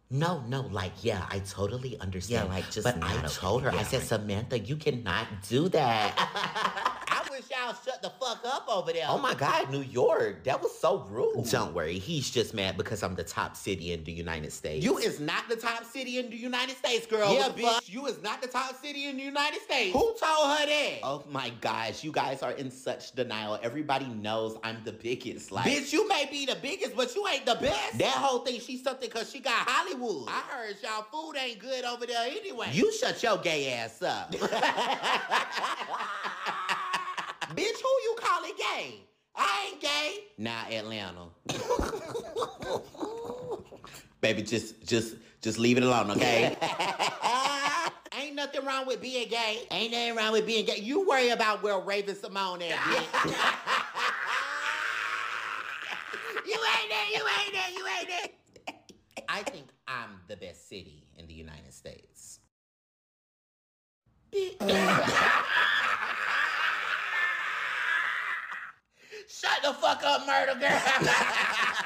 No, no, like, yeah, I totally understand. Yeah, like, just But I not told okay. her, I Yeah, said, like Samantha, you cannot do that. I wish y'all shut the fuck up over there. Oh my God, New York. That was so rude. Don't worry, he's just mad because I'm the top city in the United States. You is not the top city in the United States, girl. Yeah, What the bitch, fuck? you is not the top city in the United States. Who told her that? Oh my gosh, you guys are in such denial. Everybody knows I'm the biggest. Like, Bitch, you may be the biggest, but you ain't the best. that whole thing, she's something because she got Hollywood. I heard y'all food ain't good over there anyway. You shut your gay ass up. Bitch, who you calling gay? I ain't gay. Nah, Atlanta. Baby, just leave it alone, okay? Ain't nothing wrong with being gay. Ain't nothing wrong with being gay. You worry about where Raven Simone at, bitch. You ain't there, you ain't there, you ain't there. I think I'm the best city in the United States. Shut the fuck up, murder girl.